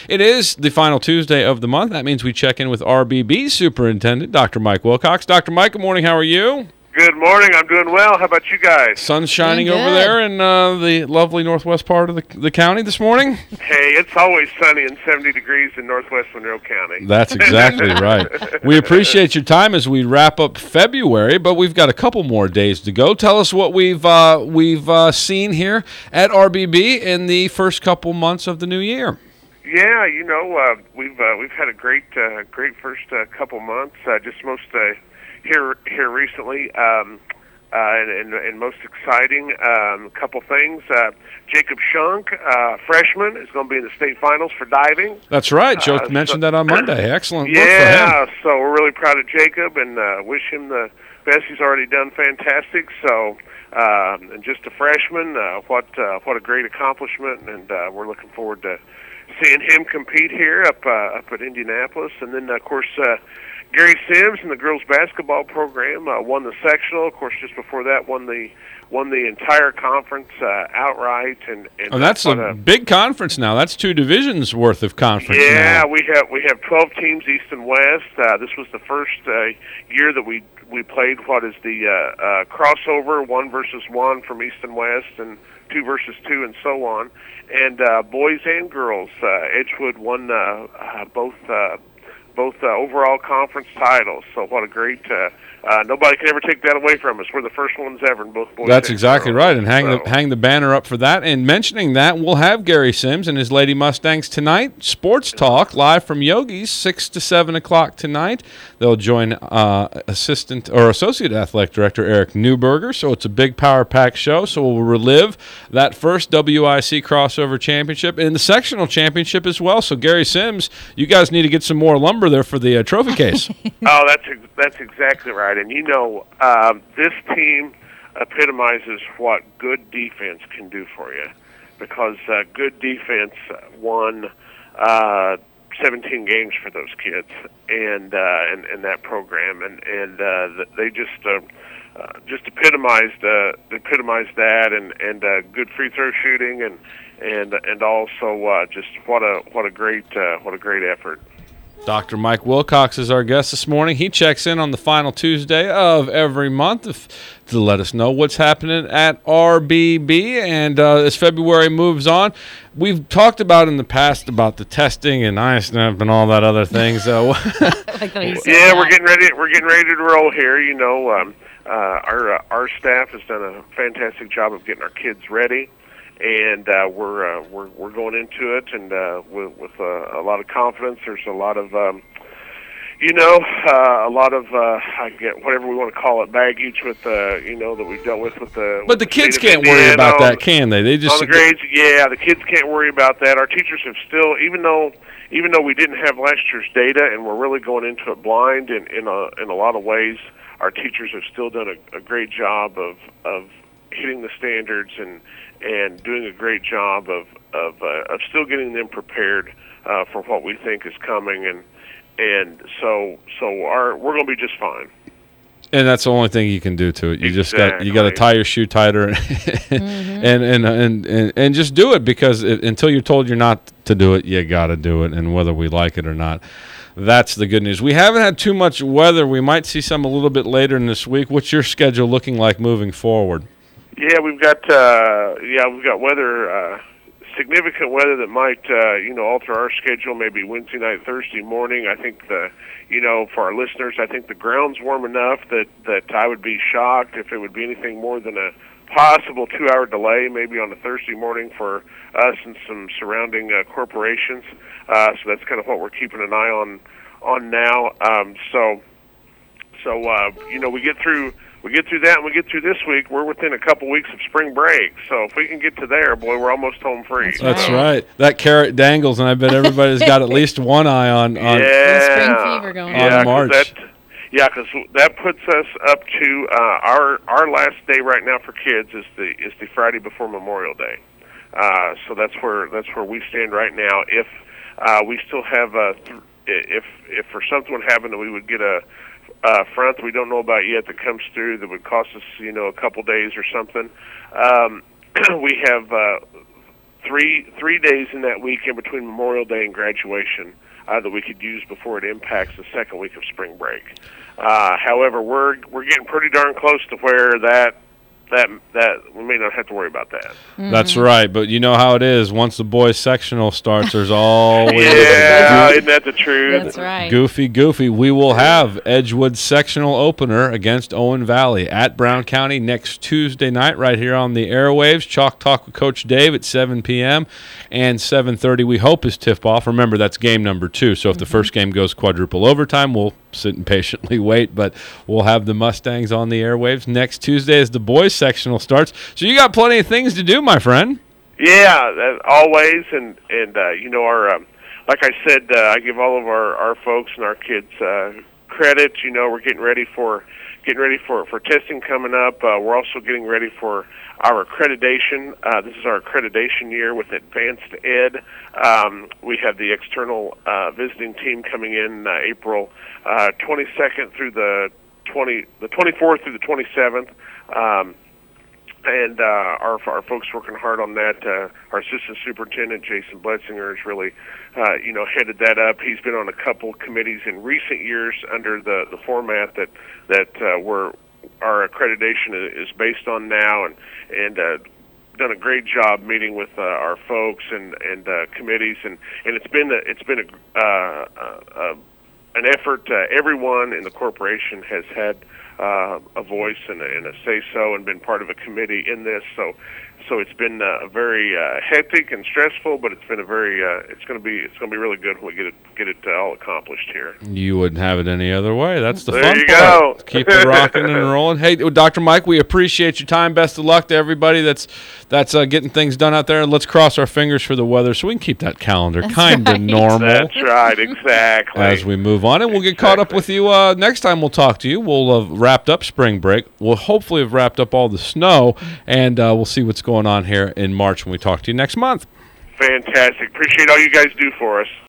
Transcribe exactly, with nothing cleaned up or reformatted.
It is the final Tuesday of the month. That means we check in with R B B Superintendent, Doctor Mike Wilcox. Doctor Mike, good morning. How are you? Good morning. I'm doing well. How about you guys? Sun's shining over there in uh, the lovely northwest part of the, the county this morning. Hey, it's always sunny and seventy degrees in northwest Monroe County. That's exactly right. We appreciate your time as we wrap up February, but we've got a couple more days to go. Tell us what we've uh, we've uh, seen here at R B B in the first couple months of the new year. Yeah, you know, uh, we've uh, we've had a great uh, great first uh, couple months. Uh, just most uh, here here recently, um, uh, and, and, and most exciting um, couple things. Uh, Jacob Shunk, uh, freshman, is going to be in the state finals for diving. That's right. Joe uh, mentioned so, that on Monday. Excellent yeah, work for him. so we're really proud of Jacob and uh, wish him the best. He's already done fantastic. So, um, and just a freshman, uh, what uh, what a great accomplishment, and uh, we're looking forward to seeing him compete here up uh, up at Indianapolis. And then, of course, uh, Gary Sims in the girls basketball program uh, won the sectional. Of course, just before that, won the won the entire conference uh, outright. And, and oh, that's a, a big conference now. That's two divisions worth of conference. Yeah, now. we have we have twelve teams, east and west. Uh, this was the first uh, year that we we played what is the uh, uh, crossover, one versus one from east and west, and two versus two, and so on. And uh, boys and girls, uh, Edgewood won uh, uh, both. Uh, both uh, overall conference titles. So what a great, uh, uh, nobody can ever take that away from us. We're the first ones ever in both boys. That's exactly girls. right. And hang so. the hang the banner up for that. And mentioning that, we'll have Gary Sims and his Lady Mustangs tonight. Sports Talk live from Yogi's, six to seven o'clock tonight. They'll join uh, assistant or associate athletic director Eric Newberger. So it's a big power pack show. So we'll relive that first W I C crossover championship and the sectional championship as well. So Gary Sims, you guys need to get some more lumber there for the uh, trophy case. Oh, that's that's exactly right. And you know, um, this team epitomizes what good defense can do for you, because uh, good defense won uh, seventeen games for those kids and uh, and, and that program, and and uh, they just uh, uh, just epitomized uh, epitomized that, and and uh, good free throw shooting, and and and also uh, just what a what a great uh, what a great effort. Doctor Mike Wilcox is our guest this morning. He checks in on the final Tuesday of every month if, to let us know what's happening at R B B. And uh, as February moves on, we've talked about in the past about the testing and I S N P and all that other things. So, like yeah, we're getting ready. We're getting ready to roll here. You know, um, uh, our uh, our staff has done a fantastic job of getting our kids ready. And uh, we're uh, we're we're going into it, and uh, with, with uh, a lot of confidence. There's a lot of, um, you know, uh, a lot of uh, I get whatever we want to call it, baggage with uh, you know that we've dealt with with the. But with the, the kids can't worry about on, that, can they? They just on the grades. Yeah, the kids can't worry about that. Our teachers have still, even though even though we didn't have last year's data, and we're really going into it blind in in a in a lot of ways, our teachers have still done a, a great job of of hitting the standards and. and doing a great job of of, uh, of still getting them prepared uh, for what we think is coming, and and so so our we're going to be just fine. And that's the only thing you can do to it. You exactly. just got you got to tie your shoe tighter and, mm-hmm. and, and, and and and just do it, because it, until you're told you're not to do it, you got to do it, and whether we like it or not. That's the good news. We haven't had too much weather. We might see some a little bit later in this week. What's your schedule looking like moving forward? Yeah, we've got uh, yeah we've got weather, uh, significant weather that might uh, you know alter our schedule. Maybe Wednesday night, Thursday morning. I think the you know for our listeners, I think the ground's warm enough that that I would be shocked if it would be anything more than a possible two-hour delay, maybe on a Thursday morning for us and some surrounding uh, corporations. Uh, so that's kind of what we're keeping an eye on on now. Um, so so uh, you know we get through. We get through that and we get through this week, we're within a couple weeks of spring break. So if we can get to there, boy, we're almost home free. That's, That's right. right. That carrot dangles, and I bet everybody's got at least one eye on, on yeah. spring fever going yeah, on. March. That, yeah, because that puts us up to uh, our our last day right now for kids is the is the Friday before Memorial Day. Uh, so that's where that's where we stand right now. If uh, we still have a, th- if if for something would happen that we would get a Uh, front that we don't know about yet that comes through that would cost us, you know, a couple days or something. Um, we have uh, three three days in that weekend between Memorial Day and graduation uh, that we could use before it impacts the second week of spring break. Uh, however, we're we're getting pretty darn close to where that that that we may not have to worry about that. Mm-hmm. That's right, but you know how it is. Once the boys sectional starts, there's always yeah, isn't that the truth? That's right. Goofy, goofy. We will have Edgewood sectional opener against Owen Valley at Brown County next Tuesday night, right here on the airwaves. Chalk Talk with Coach Dave at seven p.m. and seven thirty. We hope is tip off. Remember, that's game number two. So if mm-hmm. the first game goes quadruple overtime, we'll sit and patiently wait. But we'll have the Mustangs on the airwaves next Tuesday as the boys sectional starts. So you got plenty of things to do, my friend. Yeah, uh, always, and and uh, you know, our um, like I said, uh, I give all of our, our folks and our kids uh, credit. You know, we're getting ready for getting ready for, for testing coming up. Uh, we're also getting ready for our accreditation. Uh, this is our accreditation year with Advanced Ed. Um, we have the external uh, visiting team coming in uh, April uh, twenty-second through the twenty the twenty-fourth through the twenty-seventh. Um, And uh, our our folks working hard on that. Uh, our assistant superintendent Jason Bletzinger has really, uh, you know, headed that up. He's been on a couple committees in recent years under the, the format that that uh, we're our accreditation is based on now, and and uh, done a great job meeting with uh, our folks and and uh, committees, and, and it's been a, it's been a, uh, uh, an effort. Uh, everyone in the corporation has had Uh, a voice and a, and a say-so, and been part of a committee in this. So, so it's been uh, very uh, hectic and stressful, but it's been a very. Uh, it's going to be. It's going to be really good when we get it get it uh, all accomplished here. You wouldn't have it any other way. That's the there fun you part. Go. Keep it rocking and rolling. Hey, Doctor Mike, we appreciate your time. Best of luck to everybody that's that's uh, getting things done out there. And let's cross our fingers for the weather so we can keep that calendar kind of right. normal. That's right, exactly. As we move on, and we'll get exactly. caught up with you uh, next time. We'll talk to you. We'll have wrapped up spring break. We'll hopefully have wrapped up all the snow, and uh, we'll see what's going on here in March when we talk to you next month. Fantastic. Appreciate all you guys do for us.